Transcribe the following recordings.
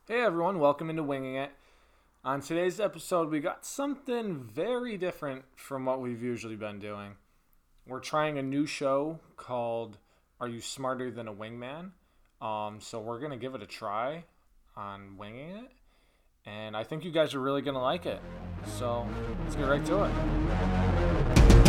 Hey everyone, welcome into Winging It. On today's episode, we got something very different from what we've usually been doing. We're trying a new show called Are You Smarter Than a Wingman? So we're going to give it a try on Winging It, and I think you guys are really going to like it. So let's get right to it.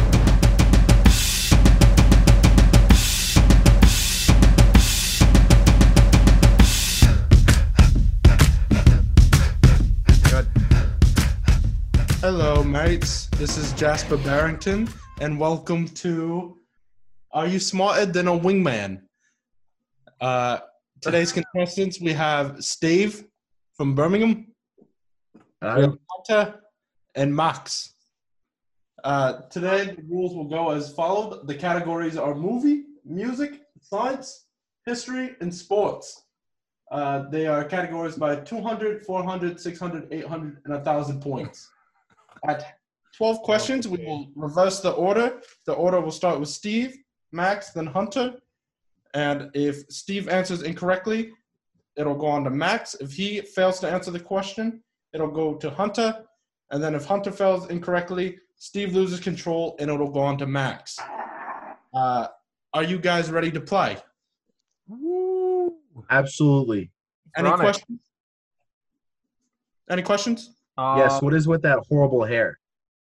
Hello, mates. This is Jasper Barrington, and welcome to Are You Smarter Than a Wingman? Today's contestants, we have Steve from Birmingham, we have Hunter, and Max. Today, the rules will go as followed. The categories are movie, music, science, history, and sports. They are categorized by 200, 400, 600, 800, and 1,000 points. At 12 questions, we will reverse the order. The order will start with Steve, Max, then Hunter. And if Steve answers incorrectly, it'll go on to Max. If he fails to answer the question, it'll go to Hunter. And then if Hunter fails incorrectly, Steve loses control and it'll go on to Max. Are you guys ready to play? Woo. Absolutely. Any questions? Any questions? Yes. What is with that horrible hair?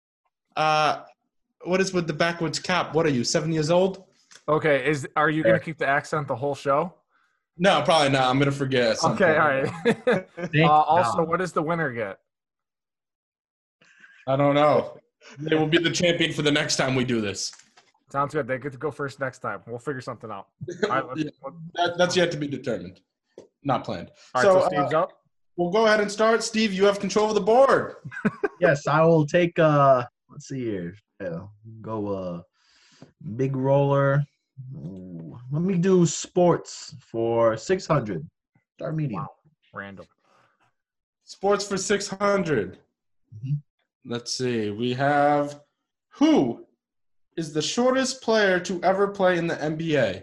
What is with the backwards cap? What are you, 7 years old? Okay, are you going to keep the accent the whole show? No, probably not. I'm going to forget something. Okay, all right. Also, what does the winner get? I don't know. They will be the champion for the next time we do this. Sounds good. They get to go first next time. We'll figure something out. All right, That's yet to be determined. Not planned. All right, so Steve's up. We'll go ahead and start. Steve, you have control of the board. Yes, I will take let's see here. Yeah, go big roller. Ooh, let me do sports for 600. Start medium. Wow. Random. Sports for 600. Mm-hmm. Let's see. We have who is the shortest player to ever play in the NBA?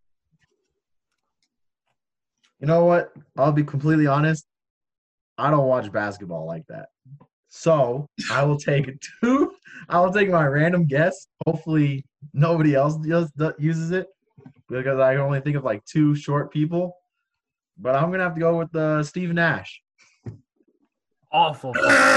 You know what? I'll be completely honest. I don't watch basketball like that. So I will take my random guess. Hopefully nobody else uses it because I can only think of like two short people. But I'm going to have to go with Steve Nash. Awful.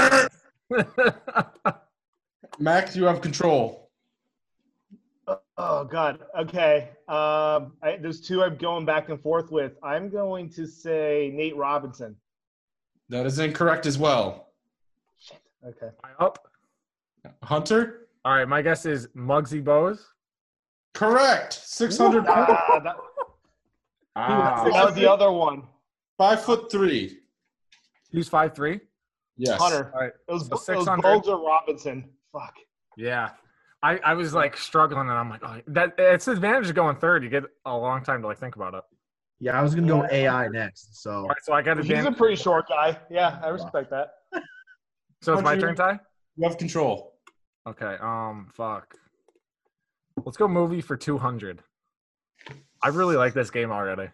Max, you have control. Oh, God. Okay. There's two I'm going back and forth with. I'm going to say Nate Robinson. That is incorrect as well. Shit. Okay. Up. Hunter? All right, my guess is Muggsy Bogues. Correct. 600 points. That was the other one. 5'3". He's 5'3". Yes. Hunter. All right. It was So 600. Bogues or Robinson. Fuck. Yeah. I was like struggling, and I'm like, oh, it's the advantage of going third. You get a long time to like think about it. Yeah, I was going to go AI next. So All right, so I got He's a advantage. pretty short guy. Yeah, I respect that. So it's my turn, Ty? You have control. Okay. Fuck. Let's go movie for 200. I really like this game already.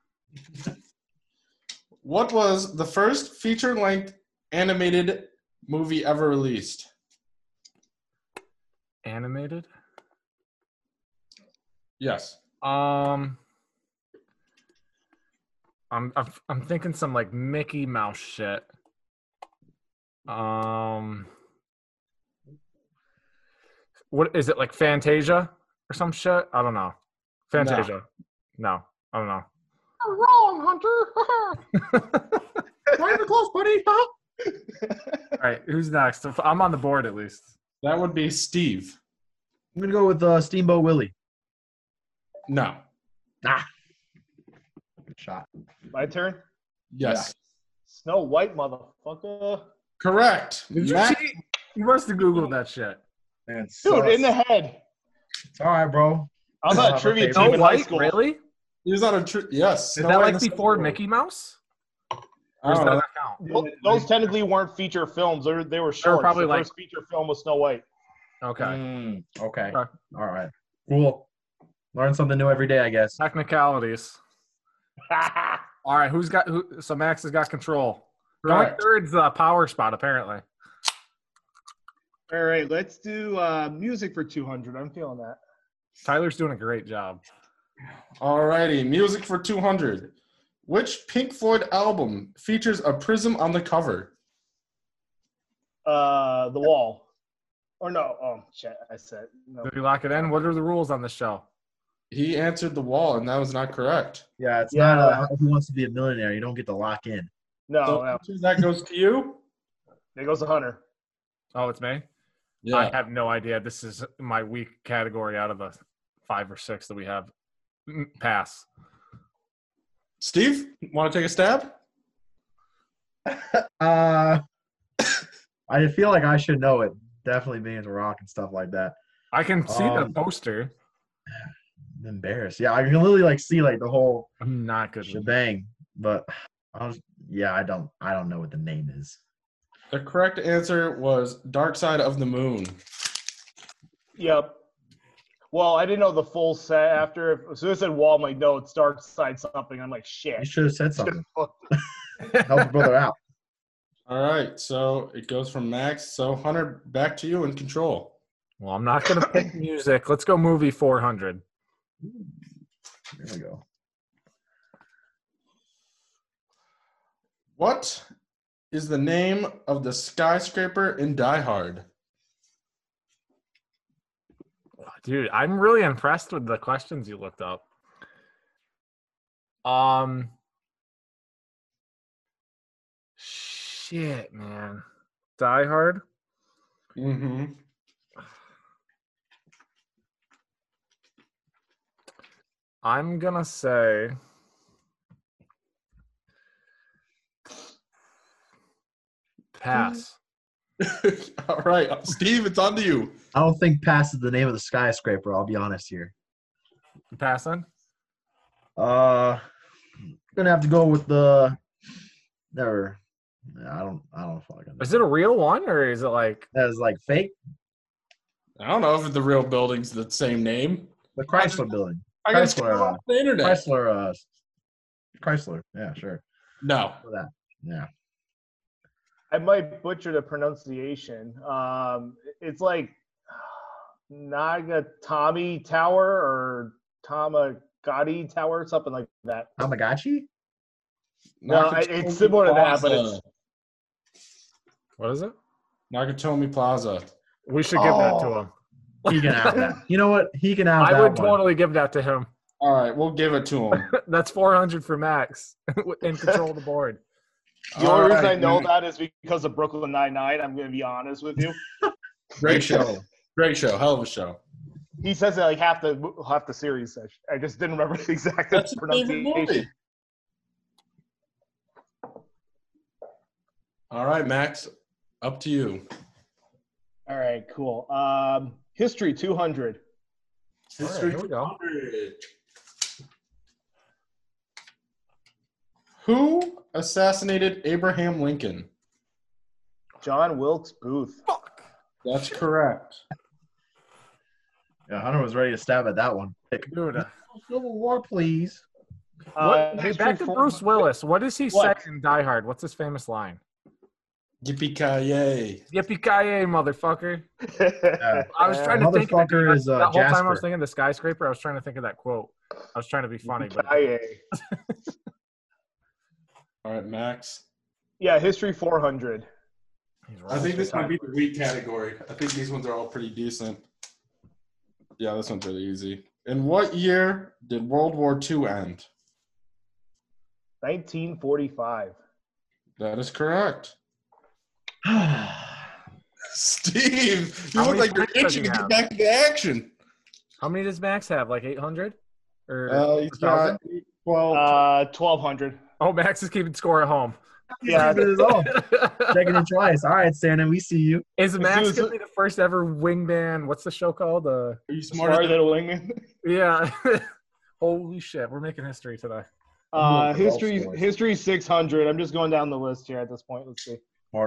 What was the first feature-length animated movie ever released? Animated? Yes. I'm thinking some like Mickey Mouse shit. What is it, like Fantasia or some shit? I don't know. Fantasia. No, I don't know. You're wrong, Hunter. Right in the close, buddy. All right, who's next? I'm on the board at least. That would be Steve. I'm going to go with Steamboat Willie. No. Good shot. My turn? Yes. Snow White, motherfucker. Correct. Did you Matt, cheat? You must have Googled that shit. Man, Dude, in the head. It's all right, bro. I was on a trivia Snow team in high White? school. Really? he was on a yes. Is Snow that White like and the before Seven Mickey Mouse? Dwarfs. Or I does don't that know. not count? Those technically weren't feature films. They were short. probably the like- first feature film was Snow White. Okay. Okay. Okay. All right. Cool. Learn something new every day, I guess. Technicalities. All right, who's got who? So Max has got control. Going Correct. third's the power spot, apparently. All right, let's do music for 200. I'm feeling that. Tyler's doing a great job. Alrighty, music for 200. Which Pink Floyd album features a prism on the cover? The Wall. Or no. Oh, shit. I said no. Did we lock it in? What are the rules on this show? He answered The Wall, and that was not correct. Yeah, it's Yeah. not Who Wants to Be a Millionaire. You don't get to lock in. No, So no. that goes to you? There goes the Hunter. Oh, it's me? I have no idea. This is my weak category out of the 5 or 6 that we have. Pass. Steve, want to take a stab? I feel like I should know it. Definitely Millions of Rock and stuff like that. I can see the Um, poster. I'm embarrassed. Yeah, I can literally like see like the whole I'm not good with it. shebang. But I don't know what the name is. The correct answer was Dark Side of the Moon. Yep. Well, I didn't know the full set after. As soon as I said Wall, I'm like, no, it's Dark Side something. I'm like, You shit. should have said something. Help your brother out. All right, so it goes from Max. So, Hunter, back to you in control. Well, I'm not going to pick music. Let's go movie 400. There we go. What is the name of the skyscraper in Die Hard? Dude, I'm really impressed with the questions you looked up. Shit, man. Die Hard? Mm-hmm. I'm gonna say pass. All right, Steve, it's on to you. I don't think Pass is the name of the skyscraper. I'll be honest here. Passing? Gonna have to go with the. Never. I don't fucking. Is it a real one or is it like That is like fake. I don't know if the real building's the same name. The Chrysler Building. I got it Chrysler, off the internet. Chrysler. Yeah, sure. No. For that. Yeah. I might butcher the pronunciation. It's like Nagatami Tower or Tamagotchi Tower, something like that. Tamagotchi? No, it's similar to that, but it's what is it? Nakatomi Plaza. We should give that to Oh. him. He can have that. You know what? He can have I that would one. totally give that to him. All right, we'll give it to him. That's 400 for Max in control of the board. the All only reason right, I know man. that is because of Brooklyn Nine-Nine. I'm going to be honest with you. Great show. Great show. Hell of a show. He says it like half the series. I just didn't remember the exact That's your favorite pronunciation. movie. All right, Max, up to you. All right, cool. History 200. All right, here we go. 200. Who assassinated Abraham Lincoln? John Wilkes Booth. That's correct. Yeah, Hunter was ready to stab at that one. Dude, Civil War, please. what, History back to four- Bruce Willis. What does he What? say in Die Hard? What's his famous line? Yippee-ki-yay. Yippee-ki-yay, motherfucker. Yeah. I was trying to think of it. Motherfucker is, That whole time I Jasper. was thinking the skyscraper, I was trying to think of that quote. I was trying to be funny, but All right, Max. Yeah, History 400. I think this might be the weak category. I think these ones are all pretty decent. Yeah, this one's really easy. In what year did World War II end? 1945. That is correct. Steve, you How look many like you're points does itching he to get have? back to the action. How many does Max have? Like 800? Or He's 1,000? got 12. 1200. Oh, Max is keeping score at home. Yeah. Keeping it all. Checking it twice. All right, Santa, we see you. Is Max Dude, going to be the first ever wingman? What's the show called? Are you Smarter smarter than than a wingman. Yeah. Holy shit. We're making history today. History 600. I'm just going down the list here at this point. Let's see.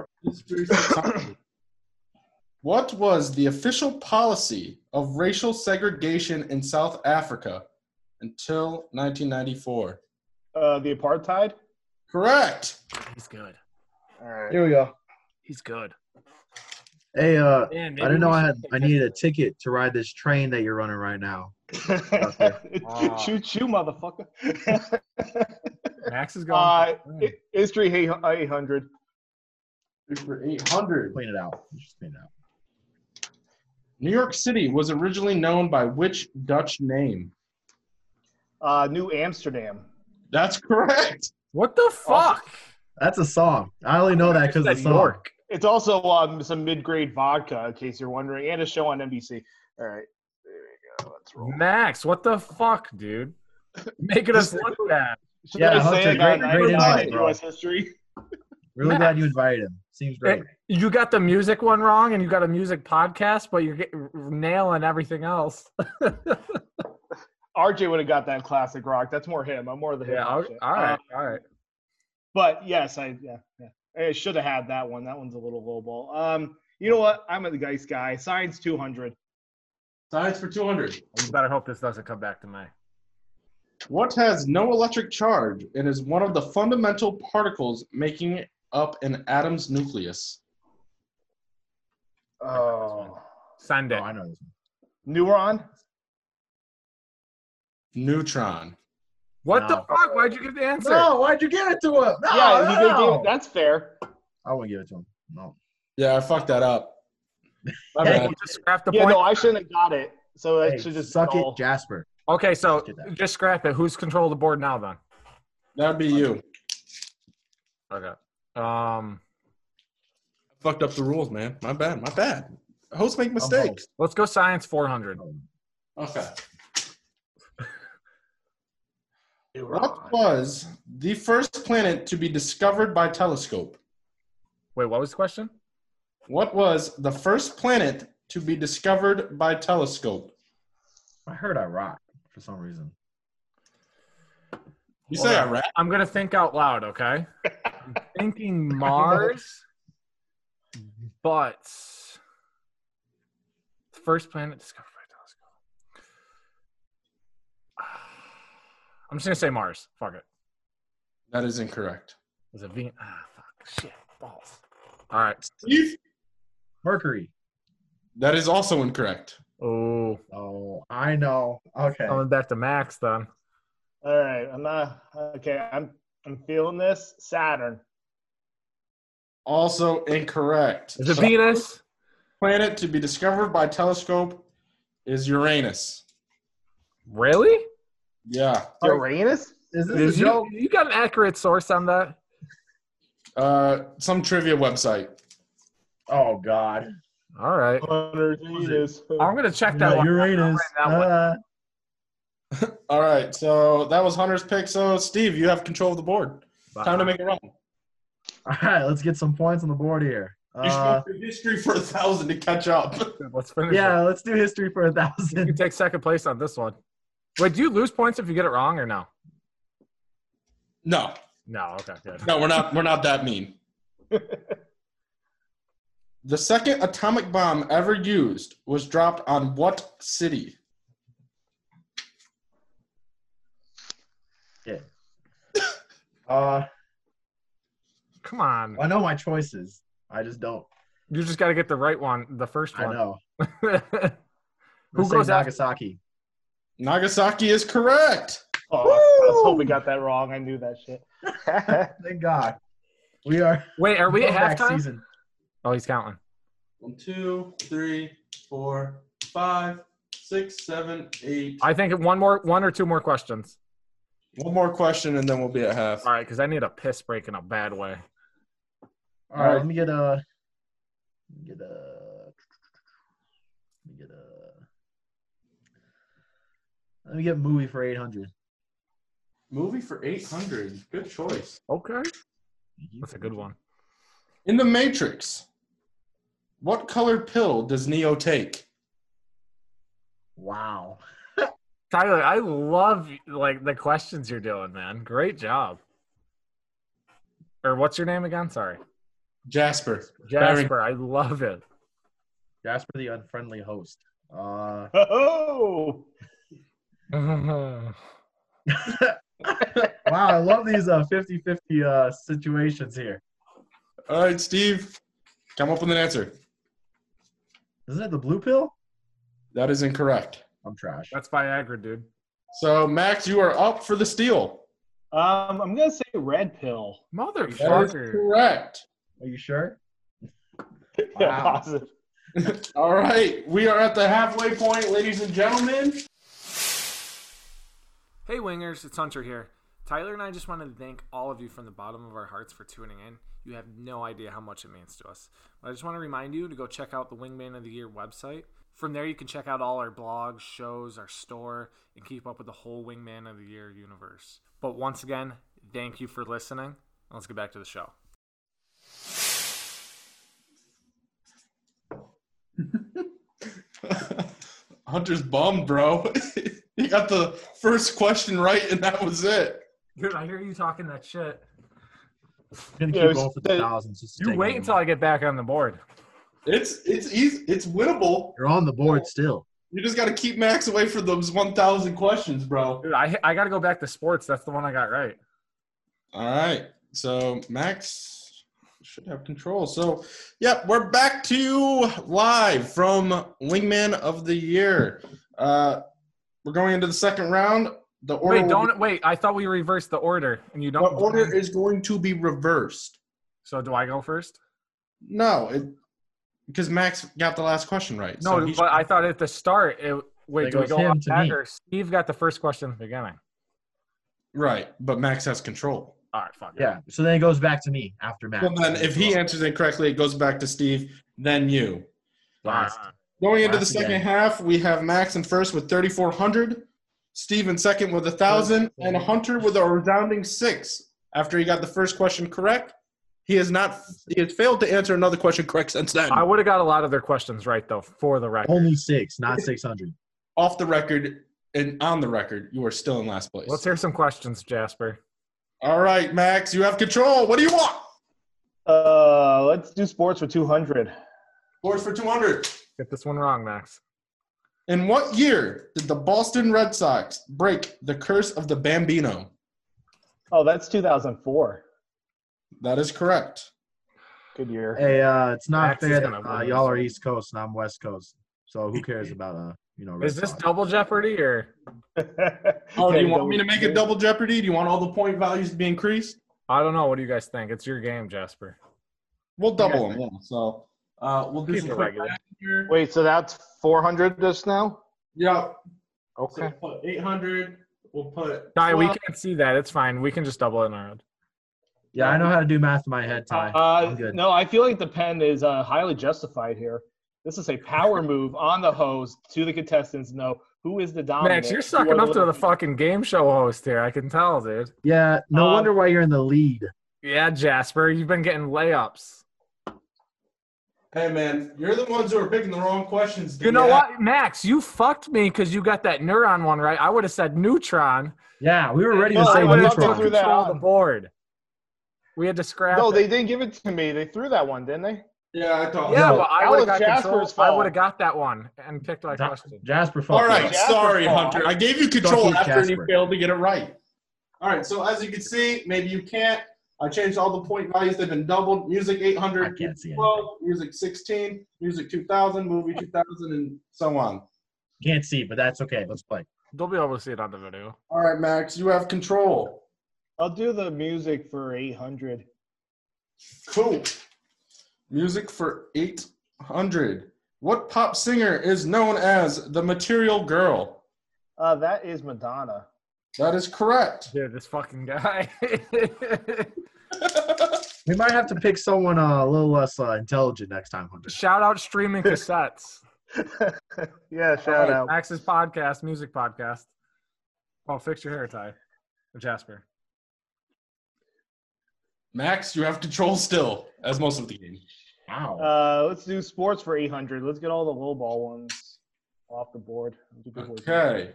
What was the official policy of racial segregation in South Africa until 1994? The Apartheid. Correct. He's good. All right. Here we go. He's good. Hey, Man, I maybe didn't know we I should take needed a history. ticket to ride this train that you're running right now. Shoot you, motherfucker. Max is going. History 800. For 800. Clean it out. Just clean it out. New York City was originally known by which Dutch name? New Amsterdam. That's correct. What the fuck? That's a song. I only know that because of the song. York. It's also some mid-grade vodka, in case you're wondering, and a show on NBC. All right, there we go. Let's roll. Max, what the fuck, dude? Making us look bad. Should Yeah, I Hunter, say I got great 99 invite, in bro. U.S. history? Really Matt. glad you invited him. Seems great. You got the music one wrong, and you got a music podcast, but you're nailing everything else. RJ would have got that classic rock. That's more him. I'm more the hip Yeah. hop All shit. right. But yes, I should have had that one. That one's a little lowball. You know what? I'm a Geist guy. Science 200. Science for 200. You better hope this doesn't come back to me. What has no electric charge and is one of the fundamental particles making up an atom's nucleus? Oh, Send Oh, it. I know this one. Neuron. Neutron. What the No. fuck? Why'd you give the answer? No, why'd you give it to him? No, Yeah, he no. that's fair. I wouldn't give it to him. No. Yeah, I fucked that up. My Hey, bad. Just scrap the Yeah, point. no, I shouldn't have got it. So I Hey, should just suck all- it, Jasper. Okay, so Get that. just scrap it. Who's control of the board now then? That'd be you. Okay. Fucked up the rules, man. My bad. My bad. Hosts make mistakes. Let's go science 400. Okay. Neuron. What was the first planet to be discovered by telescope? Wait, what was the question? What was the first planet to be discovered by telescope? I heard Iraq for some reason. You Hold say on. Iraq? I'm gonna think out loud, okay? I'm thinking Mars, but first planet discovered by telescope. I'm just gonna say Mars. Fuck it. That is incorrect. Was it Venus? Fuck. Shit. Balls. All right. Steve? Mercury. That is also incorrect. Oh, Oh, I know. Okay. coming back to Max then. All right, I'm not okay. I'm feeling this. Saturn. Also incorrect. Is it The Venus? planet to be discovered by telescope is Uranus. Really? Yeah. Uranus. Is this Is a joke? you got an accurate source on that? Some trivia website. Oh, God. All right. Venus. I'm gonna check that Yeah, one. Uranus. That one. All right, so that was Hunter's pick. So Steve, you have control of the board. Time to make it run. All right, let's get some points on the board here. You should go through history for 1,000 to catch up. Let's finish. Yeah, it. let's do history for You can 1,000. take second place on this one. Wait, do you lose points if you get it wrong or no? No, No. Okay. Good. no, we're not. We're not that mean. The second atomic bomb ever used was dropped on what city? Uh, Come on. I know my choices. I just don't. You just got to get the right one, the first I one. know. Who Let's say goes after? Nagasaki. Nagasaki is correct. Oh, I was hoping we got that wrong. I knew that shit. Thank God. We are. Wait, are we at comeback halftime? season. Oh, he's counting. 1, 2, 3, 4, 5, 6, 7, 8. I think one or two more questions. One more question, and then we'll be at half. All right, because I need a piss break in a bad way. All right, let me get a. Let me get movie for 800. Movie for 800. Good choice. Okay. That's a good one. In The Matrix, what colored pill does Neo take? Wow. Tyler, I love like the questions you're doing, man. Great job. Or what's your name again? Sorry. Jasper. Jasper. I love it. Jasper the unfriendly host. Oh, Wow, I love these 50-50 situations here. All right, Steve, come up with an answer. Isn't it the blue pill? That is incorrect. I'm trash. That's Viagra, dude. So, Max, you are up for the steal. I'm gonna say red pill. That is Motherfucker. correct. Are you sure? Yeah, Wow. positive. All right, we are at the halfway point, ladies and gentlemen. Hey wingers, it's Hunter here. Tyler and I just wanted to thank all of you from the bottom of our hearts for tuning in. You have no idea how much it means to us. But I just want to remind you to go check out the Wingman of the Year website. From there, you can check out all our blogs, shows, our store, and keep up with the whole Wingman of the Year universe. But once again, thank you for listening. Let's get back to the show. Hunter's bummed, bro. He got the first question right, and that was it. Dude, I hear you talking that shit. I'm gonna Yeah, keep going for the thousands. Just to You take wait them. until I get back on the board. It's easy. It's winnable. You're on the board still. You just got to keep Max away from those 1,000 questions, bro. Dude, I got to go back to sports. That's the one I got right. All right. So Max should have control. So, yep, we're back to live from Wingman of the Year. We're going into the second round. The order Wait. I thought we reversed the order, and you the don't. order is going to be reversed. So do I go first? No, because Max got the last question right. No, so he but I thought at the start. Wait, It do we goes go him off to that me. or Steve got the first question at the beginning? right, but Max has control. All right, fuck it. Yeah. So then it goes back to me after Matt. Well, then if he answers it correctly, it goes back to Steve, then you. All right. Going into the Last second again. half, we have Max in first with 3,400, Steve in second with 1,000, and Hunter with a resounding 6. After he got the first question correct, he has failed to answer another question correct since then. I would have got a lot of their questions right though, for the record. Only 6, not 600. Off the record and on the record, you are still in last place. Let's hear some questions, Jasper. All right, Max, you have control. What do you want? Let's do sports for 200. Scores for 200. Get this one wrong, Max. In what year did the Boston Red Sox break the curse of the Bambino? Oh, that's 2004. That is correct. Good year. Hey, it's not Max is fair gonna that win y'all this are one. East Coast and I'm West Coast. So who cares about Red Is this Sox? double Jeopardy or? Oh, do you want me to make it double jeopardy? Do you want all the point values to be increased? I don't know. What do you guys think? It's your game, Jasper. We'll double them, yeah. So we'll do Keep some it quick regular. math here. Wait, so that's 400 just now? Yeah. So Okay. we'll put 800. We'll put. Ty, we 12. can't see that. It's fine. We can just double it in our head. Yeah, I know how to do math in my head, Ty. I'm good. No, I feel like the pen is highly justified here. This is a power move on the host to the contestants. Know who is the dominant. Max, you're who sucking are up to the little- fucking game show host here. I can tell, dude. Yeah, no wonder why you're in the lead. Yeah, Jasper, you've been getting layups. Hey, man, you're the ones who are picking the wrong questions. You know what, Max? You fucked me because you got that neuron one right. I would have said neutron. Yeah, we were ready to No, say I would have thought they neutron. threw that control the on. board. We had to scrap No, it. they didn't give it to me. They threw that one, didn't they? Yeah, I thought. Yeah, No, but I that would was have got control. Jasper's I fault. would have got that one and picked my question. Jasper All fucked right, up. Jasper's sorry, fault. Hunter. I gave you control Fuck you, after you Jasper. failed to get it right. All right, so as you can see, maybe you can't. I changed all the point values. They've been doubled. Music I 800, can't see anything. 12, music 16, music 2000, movie 2000, and so on. Can't see, but that's okay. Let's play. They'll be able to see it on the video. All right, Max, you have control. I'll do the music for 800. Cool. Music for 800. What pop singer is known as the Material Girl? That is Madonna. That is correct. Dude, this fucking guy. We might have to pick someone a little less intelligent next time, Hunter. Shout out streaming cassettes. Yeah, shout Alright. out. Max's podcast, music podcast. Oh, fix your hair, Ty. Or Jasper. Max, you have control still, as most of the game. Wow. Let's do sports for 800. Let's get all the low ball ones off the board. Okay.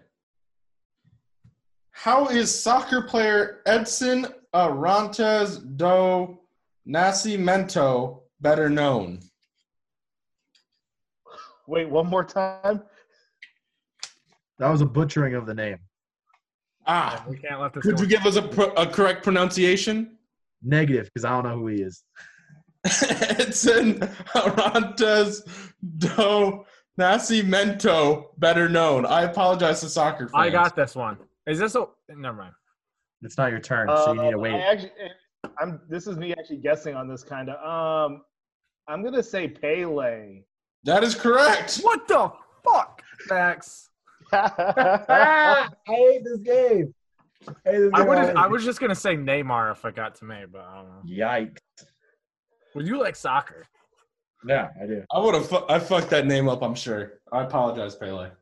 How is soccer player Edson Arantes do Nascimento better known? Wait, one more time? That was a butchering of the name. We can't let this Could go. you give us a correct pronunciation? Negative, because I don't know who he is. Edson Arantes do Nascimento, better known. I apologize to soccer fans. I got this one. Is this a? Never mind. It's not your turn, so you need to wait. This is me actually guessing on this kind of. I'm gonna say Pele. That is correct. What the fuck, Max? I hate this game. I was just gonna say Neymar if I got to me, but I don't know. Yikes. Well, you like soccer. Yeah, I do. I fucked that name up, I'm sure. I apologize, Pele.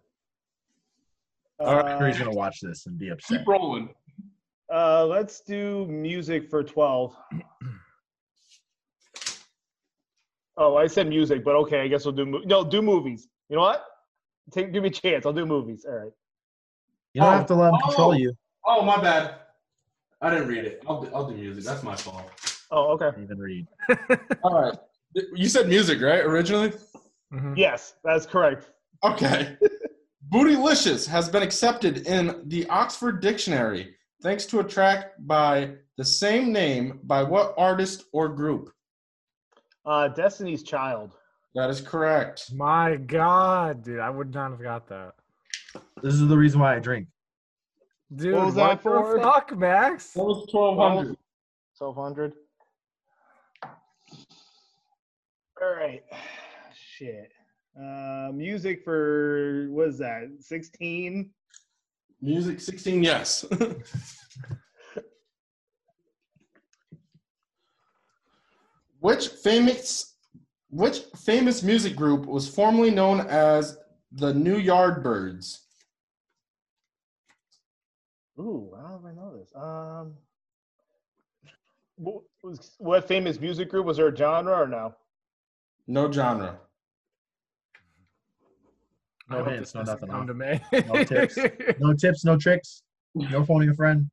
He's gonna watch this and be upset. Keep rolling. Let's do music for 12. Oh, I said music, but okay, I guess we'll do do movies. You know what? Give me a chance. I'll do movies. All right. You don't have to let him control you. Oh, my bad. I didn't read it. I'll do music. That's my fault. Oh, okay. Even read. All right. You said music, right, originally? Mhm. Yes, that's correct. Okay. Bootylicious has been accepted in the Oxford Dictionary thanks to a track by the same name by what artist or group? Destiny's Child. That is correct. My God, dude, I would not have got that. This is the reason why I drink. Dude, What was that the for? fuck, Max? That was 1200. 1200. All right. Shit. Music for, what is that, 16? Music 16, yes. Which famous music group was formerly known as the New Yardbirds? Ooh, how do I know this? What famous music group? Was there a genre or no? No genre. No hints, no nothing. Come to me. No tips. No tips, no tricks. No phoning a friend.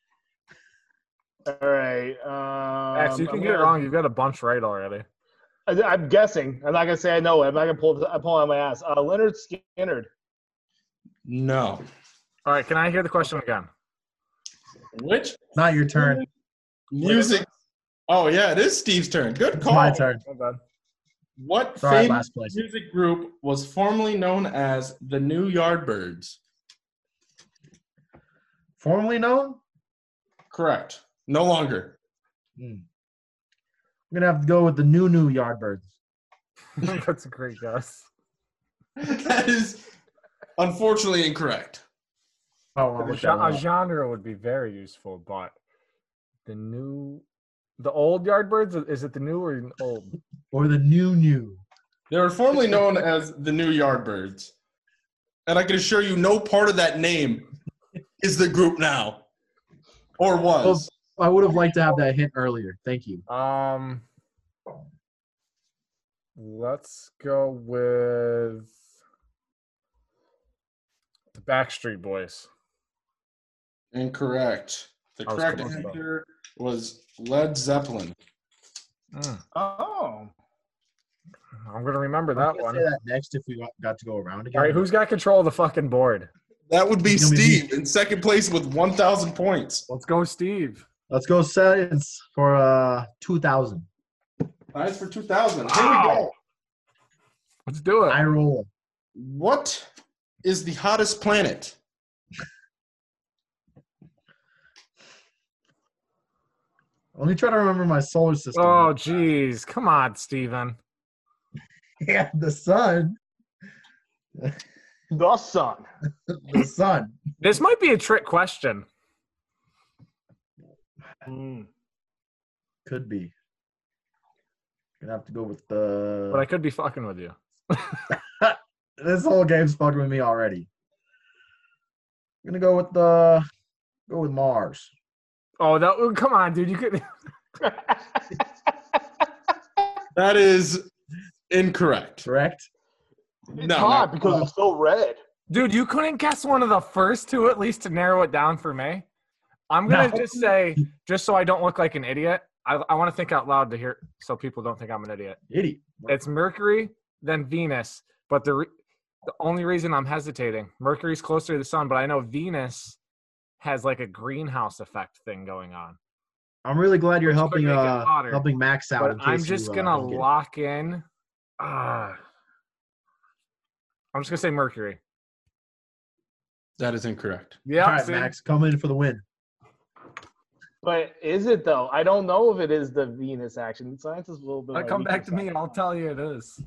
All right. Max, you can get it wrong. You've got a bunch right already. I'm guessing. I'm not gonna say I know it. I'm not gonna pull it out my ass. Leonard Skinner. No. All right, can I hear the question again? Which Not your turn. music? Oh, yeah, it is Steve's turn. Good It's call. my turn. My bad. What Sorry, famous last place. music group was formerly known as the New Yardbirds? Formerly known? Correct. No longer. I'm gonna have to go with the new Yardbirds. That's a great guess. That is unfortunately incorrect. Oh, I'll look that one A up. genre would be very useful, but the old Yardbirds, is it the new or old? Or the new. They were formerly known as the New Yardbirds. And I can assure you no part of that name is the group now. Or was. I would have liked to have that hint earlier. Thank you. Let's go with the Backstreet Boys. Incorrect. The I was correct close, though. answer was Led Zeppelin. Oh. I'm gonna remember I'm that gonna one. say that next if we got to go around again. All right, who's got control of the fucking board? That would be It's gonna be Steve in second place with 1,000 points. Let's go, Steve. Let's go science for 2,000. Nice for 2,000. Here we go. Let's do it. I roll. What is the hottest planet? Let me try to remember my solar system. Oh, geez. Come on, Steven. Yeah, the sun. The sun. The sun. This might be a trick question. Could be. Gonna have to go with the. But I could be fucking with you. This whole game's fucking with me already. I'm gonna go with Mars. Oh, come on, dude. You could. That is incorrect. Correct? It's hot because it's so red. Dude, you couldn't guess one of the first two at least to narrow it down for me. I'm going to just say, just so I don't look like an idiot, I want to think out loud to hear so people don't think I'm an idiot. Idiot. It's Mercury, then Venus. But the only reason I'm hesitating, Mercury's closer to the sun, but I know Venus has like a greenhouse effect thing going on. I'm really glad you're Which helping could make it hotter, helping Max out. But in case I'm just you, gonna don't get it. lock in. I'm just gonna say Mercury. That is incorrect. Yeah, All right, Max, come in for the win. But is it though? I don't know if it is the Venus action. Science is a little bit. my Come back weaker to me. side. I'll tell you it is.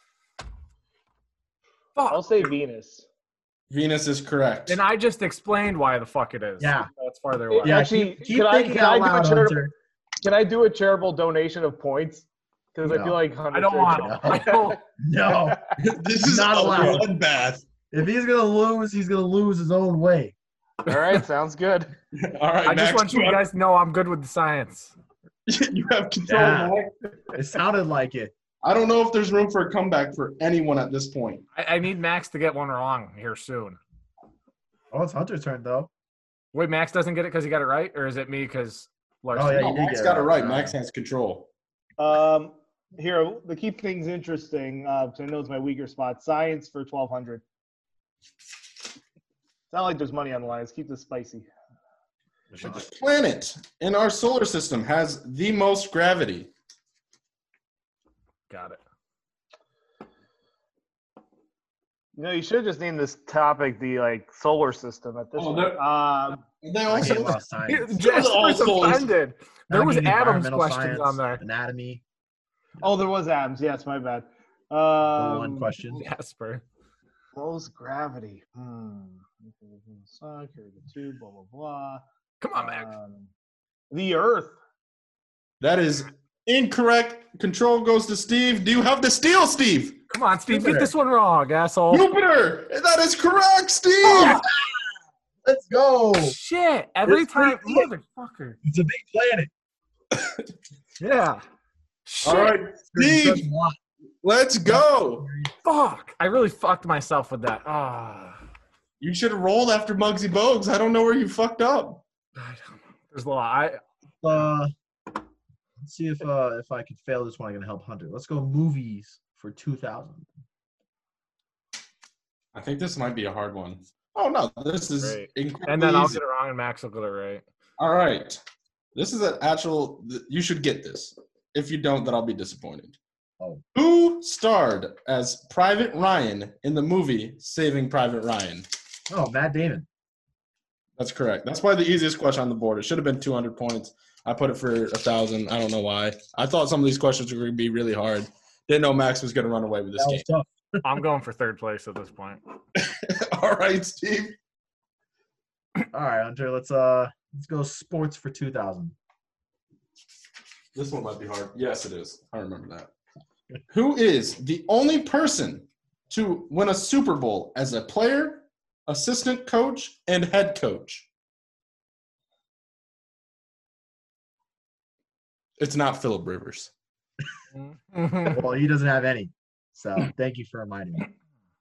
I'll say Venus. Venus is correct. And I just explained why the fuck it is. Yeah. That's farther away. Yeah, Actually, keep can thinking out loud, Hunter. Can I do a charitable donation of points? Because I No. feel like I don't want to. I don't. No, This is Not a allowed. bloodbath. if he's gonna lose, he's gonna lose his own way. All right, sounds good. All right, I just Max, want you guys to know I'm good with the science. you have control. Yeah. Max. It sounded like it. I don't know if there's room for a comeback for anyone at this point. I need Max to get one wrong here soon. Oh, it's Hunter's turn though. Wait, Max doesn't get it because he got it right, or is it me because Larson? Oh, yeah, No, you did Max get got it right. right. Max has control. Here, to keep things interesting, because I know it's my weaker spot. Science for 1,200. It's not like there's money on the line. Let's keep this spicy. Which planet in our solar system has the most gravity? Got it. You know, you should have just named this topic the solar system at this Oh, point. They I gave also lost science. Jasper's all offended. There was I gave Adam's environmental questions science, on there. Anatomy. Oh, there was Adams. Yes, my bad. The one question. Jasper. Most gravity. Sun, carry the two, blah, blah, blah. Come on, Max. The Earth. That is incorrect. Control goes to Steve. Do you have the steal, Steve? Come on, Steve. Jupiter. Get this one wrong, asshole. Jupiter. That is correct, Steve. Oh, let's go. Shit. Every It's time. pretty- Motherfucker. It's a big planet. Yeah. Shit. All right, There's Steve. a lot. Let's go. Fuck. I really fucked myself with that. You should have rolled after Muggsy Bogues. I don't know where you fucked up. There's a lot. Let's see if I can fail this one. I'm gonna help Hunter. Let's go movies for 2,000. I think this might be a hard one. Oh no, this is Great. incredibly And then I'll easy. get it wrong and Max will get it right. All right, this is an actual. You should get this. If you don't, then I'll be disappointed. Oh. Who starred as Private Ryan in the movie Saving Private Ryan? Oh, Matt Damon. That's correct. That's probably the easiest question on the board. It should have been 200 points. I put it for 1,000. I don't know why. I thought some of these questions were going to be really hard. Didn't know Max was going to run away with this That game. was tough. I'm going for third place at this point. All right, Steve. All right, Hunter. Let's go sports for 2,000. This one might be hard. Yes, it is. I remember that. Who is the only person to win a Super Bowl as a player, assistant coach, and head coach? It's not Phillip Rivers. Well, he doesn't have any. So thank you for reminding me.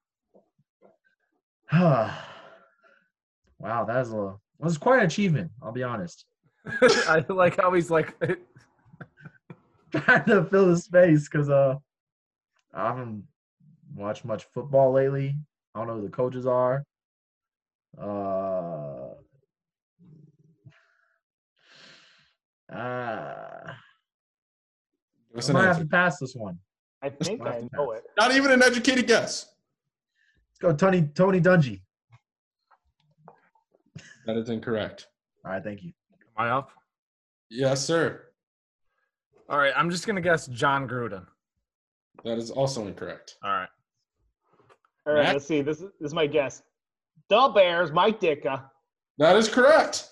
Wow, that was quite an achievement. I'll be honest. I like how he's like, Trying to fill the space because I haven't watched much football lately. I don't know who the coaches are. Give us I an might have answer. to pass this one. I think I know it. Not even an educated guess. Let's go, Tony Dungy. That is incorrect. All right, thank you. am I up? Yes, sir. All right, I'm just going to guess John Gruden. That is also incorrect. All right. All right, Matt? let's see. This is my guess. The Bears, Mike Ditka. That is correct.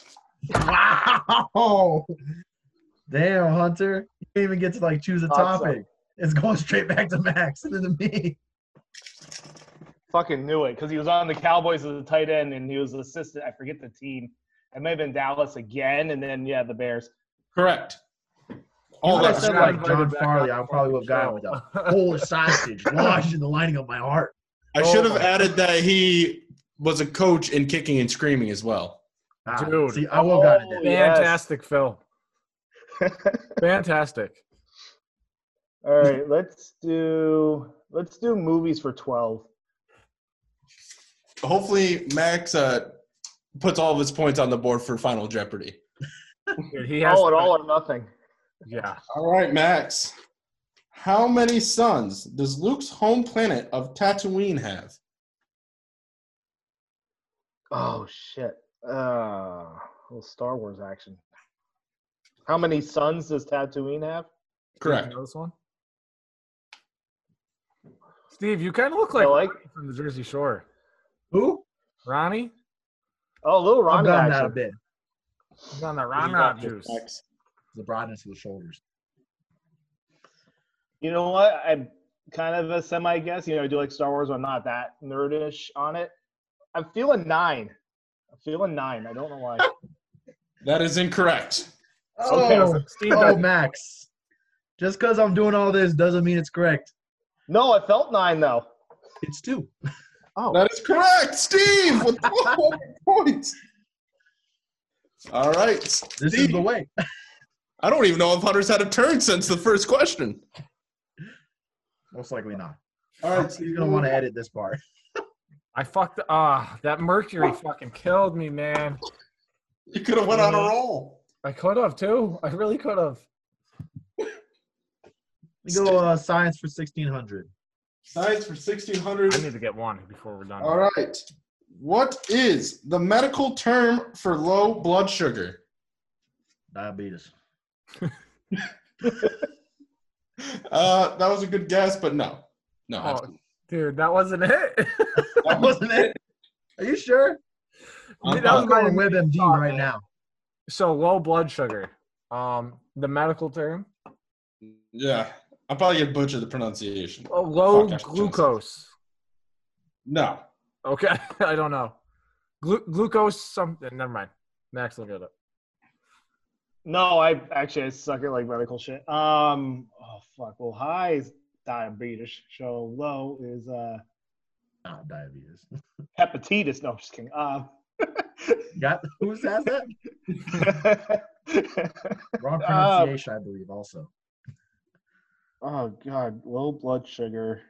Wow. Damn, Hunter. You didn't even get to choose a Thought so. topic. It's going straight back to Max and then to me. Fucking knew it because he was on the Cowboys as a tight end and he was assistant. I forget the team. It may have been Dallas again, and then yeah, the Bears. Correct. Oh, All I that said John like John Gruden Farley. back I on probably would have gotten with a Polish sausage lodged in the lining of my heart. I should have added that he was a coach in kicking and screaming as well. Dude. See, I will have gotten it. Yes. Fantastic, Phil. Fantastic. All right, let's do movies for 12. Hopefully, Max puts all of his points on the board for Final Jeopardy. Dude, he has. Oh, it all or nothing. Yeah. All right, Max. How many suns does Luke's home planet of Tatooine have? Oh shit. Little Star Wars action. How many suns does Tatooine have? Correct. You know this one? Steve, you kind of look like, I like- Ronnie from the Jersey Shore. Who? Ronnie? Oh, little I've Ronnie gotten that a action. bit. He's on the Ron juice. Max. The broadness of the shoulders. You know what? I'm kind of a semi guess. I do like Star Wars, but I'm not that nerdish on it. I'm feeling 9. I don't know why. That is incorrect. Okay. Oh, Steve oh, does- Max. Just because I'm doing all this doesn't mean it's correct. No, I felt 9 though. It's 2. Oh, That is correct, Steve, with 12 points. All right, This Steve. is the way. I don't even know if Hunter's had a turn since the first question. Most likely not. All right, He's Steve. going to want to edit this part. I fucked. That Mercury fucking killed me, man. You could have went on a roll. I could have too. I really could have. We go science for 1600. Science for 1600. I need to get one before we're done. All right. What is the medical term for low blood sugar? Diabetes. That was a good guess, but no. No. Oh, dude, that wasn't it. That wasn't it. Are you sure? Dude, that I'm was my going WebMD thought, right man. now. So low blood sugar. The medical term. Yeah. I'm probably going to butcher the pronunciation. Low Fuck, I should glucose. No. Okay, I don't know. Glucose something. Never mind. Max, look it up. no, I suck at like medical shit. Oh fuck. Well, high is diabetes. So low is Diabetes. hepatitis. No, I'm just kidding. Who says that? Wrong pronunciation, I believe, also. Oh god, low blood sugar.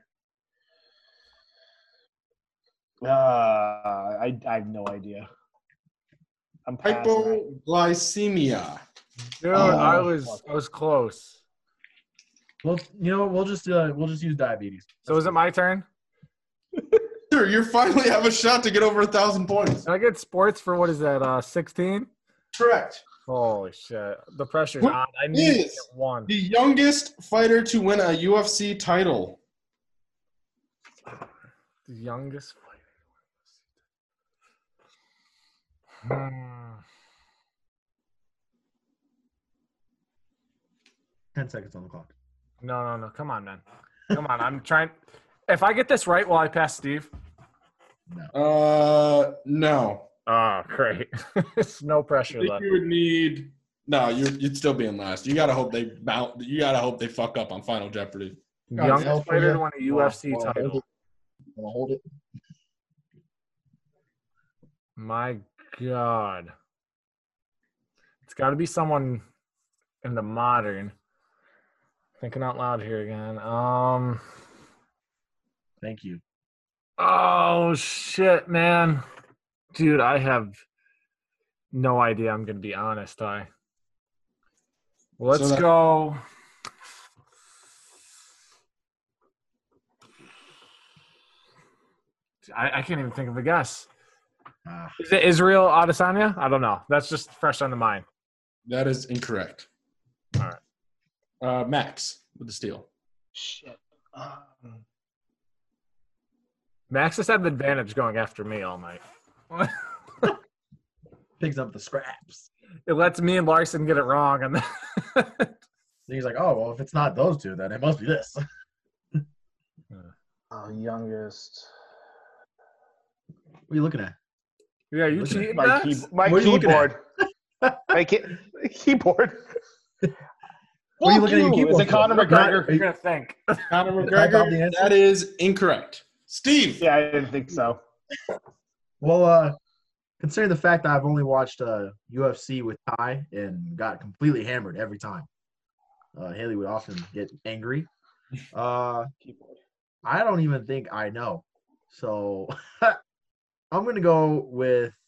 I have no idea. I'm passing. Hypoglycemia. Dude, Oh, I was close. Well, you know what? We'll just use diabetes. So is it my turn? Sure, you finally have a shot to get over 1,000 points. Can I get sports for what is that? 16? Correct. Holy shit! The pressure's Who on. I need to is get one. The youngest fighter to win a UFC title. The youngest fighter. 10 seconds on the clock. No. Come on, man. Come on. I'm trying. If I get this right, will I pass Steve? No. Oh, great. It's no I pressure think left. you would need. No, you'd still be in last. You gotta hope they You gotta hope they fuck up on Final Jeopardy. Youngest Hell for fighter ya. to win a UFC Well, title. I'll hold it. My God. It's got to be someone in the modern. Thinking out loud here again. Thank you. Oh, shit, man. Dude, I have no idea. I'm going to be honest. Let's go. I can't even think of a guess. Is it Israel Adesanya? I don't know. That's just fresh on the mind. That is incorrect. All right. Max with the steal. Shit. Max has had the advantage going after me all night. Picks up the scraps. It lets me and Larson get it wrong. And Then he's like, oh, well, if it's not those two, then it must be this. Youngest. What are you looking at? yeah, you Looking at cheating, My, Max? my What are you looking at? keyboard. My keyboard. What are you looking at your Is keyboard it Conor for? McGregor? You're going to think. Conor Type out the McGregor. answer? That is incorrect. Steve. Yeah, I didn't think so. Well, considering the fact that I've only watched UFC with Ty and got completely hammered every time, Haley would often get angry. I don't even think I know. So I'm going to go with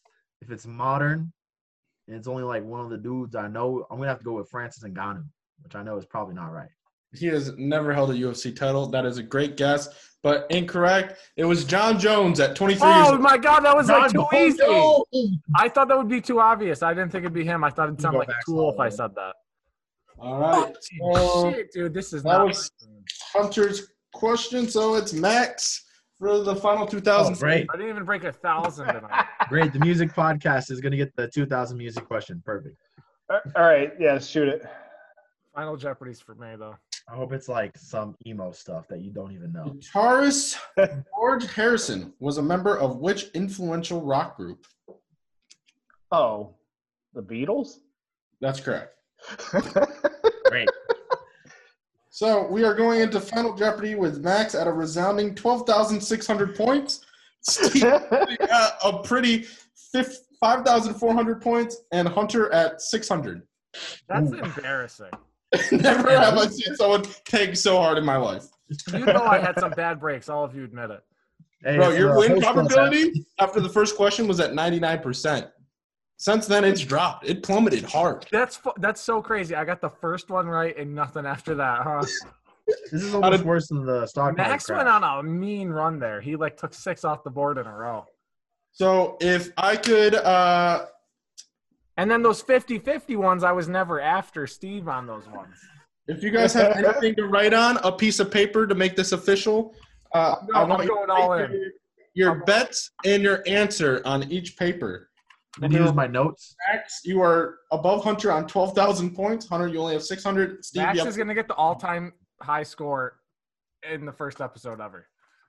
if it's modern and it's only like one of the dudes I know, I'm gonna have to go with Francis Ngannou, which I know is probably not right. He has never held a UFC title. That is a great guess, but incorrect. It was John Jones at 23 years Oh old. my God, that was like too easy. No! I thought that would be too obvious. I didn't think it'd be him. I thought it'd sound Go like a back tool if I solid. said that. All right. Shit, dude, this is That not. was Hunter's question, so it's Max for the final 2,000. Oh, great. I didn't even break 1,000 tonight. Great. The music podcast is gonna get the 2,000 music question. Perfect. All right, yeah, shoot it. Final Jeopardy's for me though. I hope it's like some emo stuff that you don't even know. Guitarist George Harrison was a member of which influential rock group? Oh, the Beatles? That's correct. Great. So we are going into Final Jeopardy with Max at a resounding 12,600 points. Steve got a pretty 5,400 points, and Hunter at 600. That's Ooh. embarrassing. Never have I seen someone take so hard in my life. You know I had some bad breaks. All of you admit it. Hey, Bro, it's your the win host class, probability after the first question was at 99%. Since then, it's dropped. It plummeted hard. That's so crazy. I got the first one right and nothing after that, huh? This is almost worse than the stock market Max crash. went on a mean run there. He like took 6 off the board in a row. So if I could And then those 50-50 ones, I was never after Steve on those ones. if you guys have anything to write on, a piece of paper to make this official, I I'm want you going to all write in. your bets and your answer on each paper. I'm gonna use my notes. Max, you are above Hunter on 12,000 points. Hunter, you only have 600. Steve, Max you have is going to get the all-time high score in the first episode ever.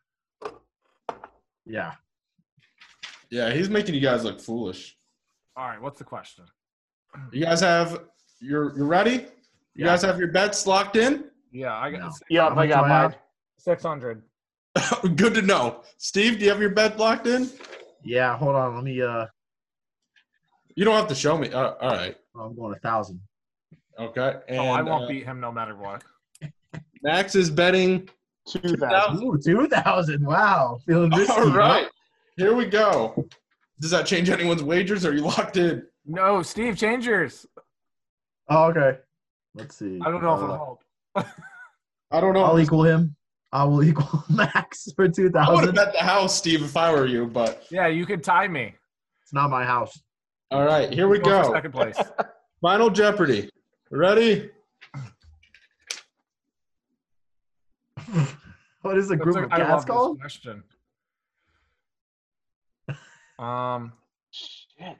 Yeah. Yeah, he's making you guys look foolish. All right, what's the question? You guys have you're ready? You Yeah. guys have your bets locked in? Yeah, I got No. Yep, How much I got do I have? mine. 600. Good to know. Steve, do you have your bet locked in? Yeah. Hold on. Let me. You don't have to show me. All right. I'm going 1,000. Okay. And I won't beat him no matter what. Max is betting 2,000. Ooh, 2,000. Wow. Feeling risky. All huh? right. Here we go. Does that change anyone's wagers? Or are you locked in? No, Steve, change yours. Oh, okay. Let's see. I don't know if it'll help. I don't know. I'll equal him. I will equal Max for I would have 2,000. bet the house, Steve, if I were you. But Yeah, you could tie me. It's not my house. all right, here we Go for go. second place. Final Jeopardy. Ready? What is a group of I cats love this called? question. Shit.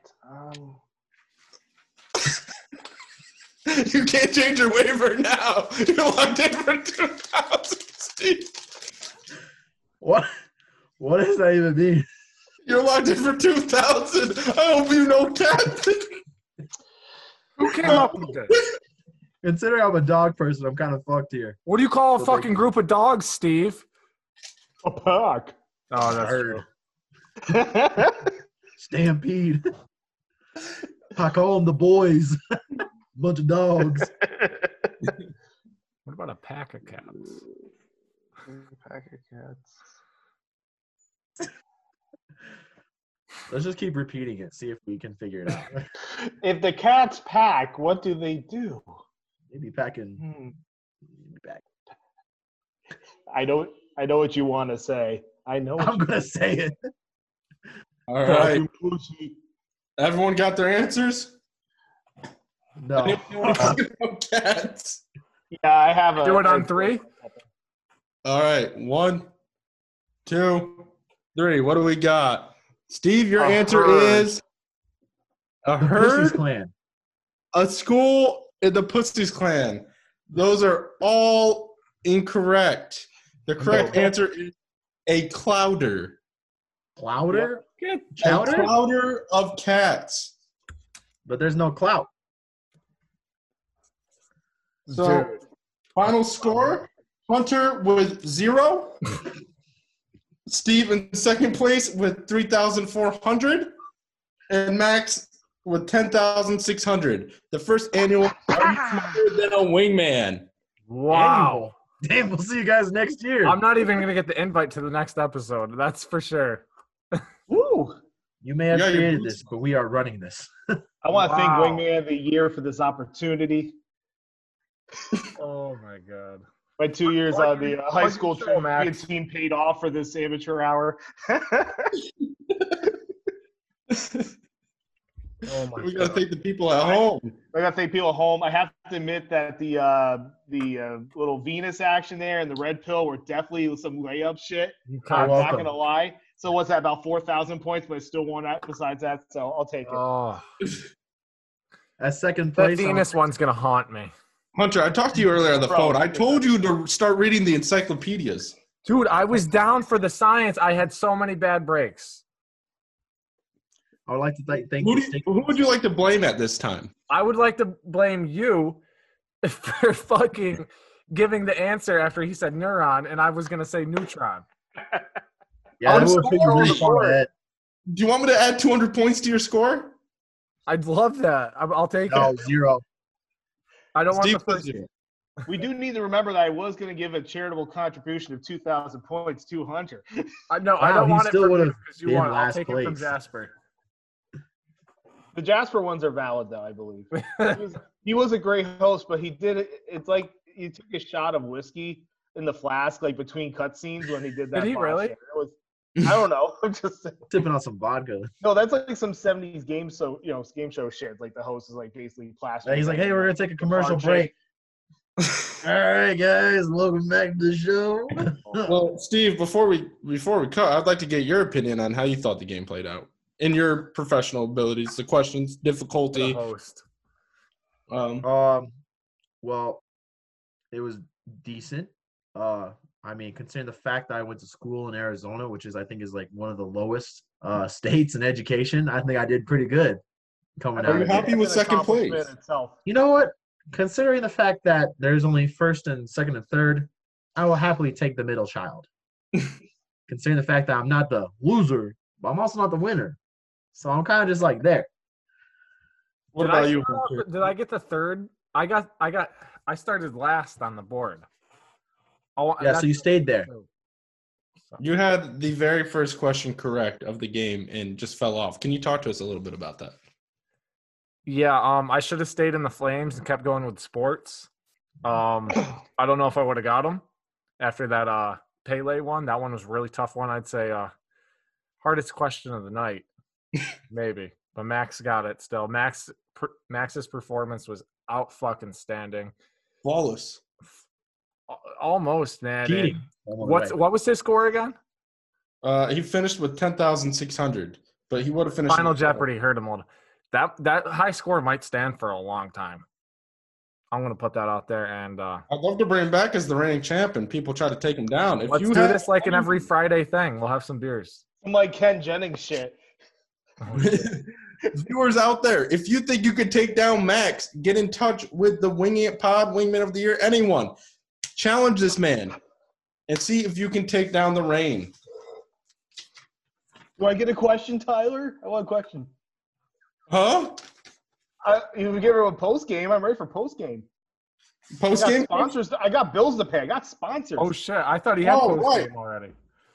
You can't change your waiver now. You're locked in for 2,000, Steve. What? What does that even mean? You're locked in for 2,000. I hope you know, Captain. Who came up with this? Considering I'm a dog person, I'm kind of fucked here. What do you call a So fucking group of dogs, Steve? A pack. Oh, that's Herd. true. Stampede. I call them the boys. Bunch of dogs. What about a pack of cats? Pack of cats. Let's just keep repeating it. See if we can figure it out. If the cats pack, what do they do? Maybe packing. Hmm. Maybe pack. I know what you want to say. I know. I'm gonna say it. All right. Everyone got their answers? No. Anyone know cats? Yeah, I have a. Do it on 3? All right. 1, 2, 3. What do we got? Steve, your A answer herd. is a The Pussy's herd, Clan. a school, and the Pussy's Clan. Those are all incorrect. The correct answer is a clouder. Clouder? A Chowder? clouder of cats. But there's no clout. So, final score, Hunter with 0. Steve in second place with 3,400. And Max with 10,600. The first annual Are You Smarter Than a Wingman? Wow. Damn, we'll see you guys next year. I'm not even going to get the invite to the next episode. That's for sure. Woo! You may have Yeah, your created boots this, but we are running this. I want to thank Wow. Wingman of the Year for this opportunity. Oh my god. My 2 years What on the high what school you show, trivia Max? team paid off for this amateur hour. Oh my We got to god. thank the people at home. I got to thank people at home. I have to admit that the little Venus action there and the red pill were definitely some layup shit. You I'm cock- not welcome. going to lie. So what's that, about 4,000 points, but I still won that besides that, so I'll take it. Oh, At second that place, Venus one's gonna haunt me. Hunter, I talked to you earlier on the Bro, phone. I told you to start reading the encyclopedias. Dude, I was down for the science. I had so many bad breaks. I would like to thank Who, the who would you like to blame at this time? I would like to blame you for fucking giving the answer after he said neuron, and I was gonna say neutron. Yeah, I'm that would so put sorry. you on that. Do you want me to add 200 points to your score? I'd love that. I'll take No, it. 0. I don't want Steve the first. says zero. We do need to remember that I was going to give a charitable contribution of 2,000 points to Hunter. No, I Wow, don't he want it still from you would've because you been won. I'll last take it from place. Jasper. The Jasper ones are valid, though, I believe. He was a great host, but he did it. It's like he took a shot of whiskey in the flask, like between cutscenes when he did that. Did he botch really? shit. It was, I don't know. I'm just saying. Sipping on some vodka. No, that's like some 70s game show shit. Like the host is like basically plastic. He's like, hey, we're going to take a commercial RJ. break. All right, guys, welcome back to the show. Well, Steve, before we cut, I'd like to get your opinion on how you thought the game played out in your professional abilities, the questions, The difficulty. host. Well, it was decent. I mean, considering the fact that I went to school in Arizona, which I think is like one of the lowest states in education, I think I did pretty good coming Are out you of happy it. with second place? Itself. You know what? Considering the fact that there's only first and second and third, I will happily take the middle child. Considering the fact that I'm not the loser, but I'm also not the winner. So I'm kind of just like there. What Did about I you, start off- Hunter? Did I get the third? I started last on the board. Yeah, so you stayed there. You had the very first question correct of the game and just fell off. Can you talk to us a little bit about that? Yeah, I should have stayed in the Flames and kept going with sports. I don't know if I would have got them after that Pele one. That one was a really tough one. I'd say hardest question of the night, maybe. But Max got it still. Max's performance was out fucking standing. Flawless. Almost, man. Cheating. What was his score again? He finished with 10,600, but he would have finished. Final Jeopardy hurt him a little. That high score might stand for a long time. I'm gonna put that out there, and I'd love to bring him back as the reigning champ, and people try to take him down. If let's you do had- this like an every Friday thing. We'll have some beers. Some like Ken Jennings shit. Viewers out there, if you think you could take down Max, get in touch with the Winging It Pod, Wingman of the Year, anyone. Challenge this man and see if you can take down the reign. Do I get a question, Tyler? I want a question. Huh? You give her a post game. I'm ready for post game. Post game? Sponsors. I got bills to pay. I got sponsors. Oh shit! I thought he had Oh, post right. game already.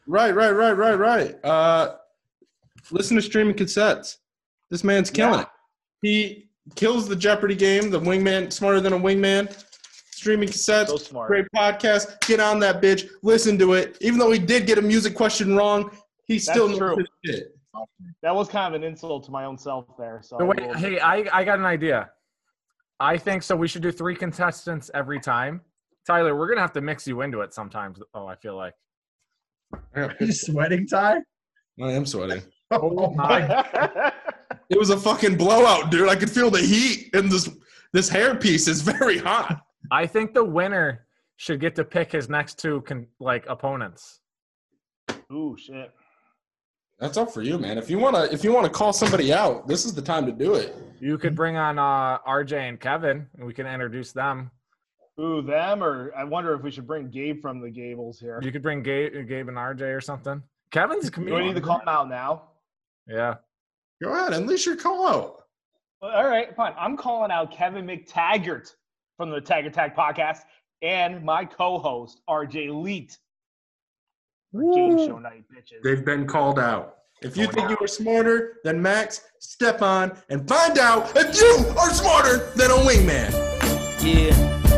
Right. Listen to Streaming Cassettes. This man's killing it. He kills the Jeopardy game, the Wingman, Smarter Than a Wingman. Streaming Cassettes. So smart. Great podcast. Get on that bitch. Listen to it. Even though he did get a music question wrong, he still knows true. his shit. That was kind of an insult to my own self there. So So wait, hey, I got an idea. I think so. We should do 3 contestants every time. Tyler, we're gonna have to mix you into it sometimes. Oh, I feel like. Are you sweating, Ty? I am sweating. Oh my! It was a fucking blowout, dude. I could feel the heat, and this hairpiece is very hot. I think the winner should get to pick his next 2 opponents. Ooh, shit. That's up for you, man. If you wanna call somebody out, this is the time to do it. You could bring on RJ and Kevin, and we can introduce them. Ooh, them, or I wonder if we should bring Gabe from the Gables here. You could bring Gabe and RJ or something. Kevin's a Do I comedian. need to call him out now? Yeah. Go ahead, unleash your call out. Well, all right, fine. I'm calling out Kevin McTaggart from the Tag Attack podcast and my co-host, RJ Leet. Game show night, bitches. They've been called out. If you think you are smarter than Max, step on and find out if you are smarter than a wingman. Yeah.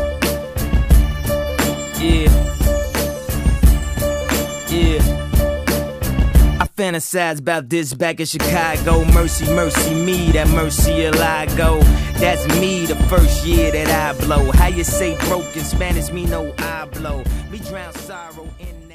Yeah. I fantasize about this back in Chicago. Mercy, mercy me, that mercy I go. That's me the first year that I blow. How you say broke in Spanish, me no I blow. Me drown sorrow in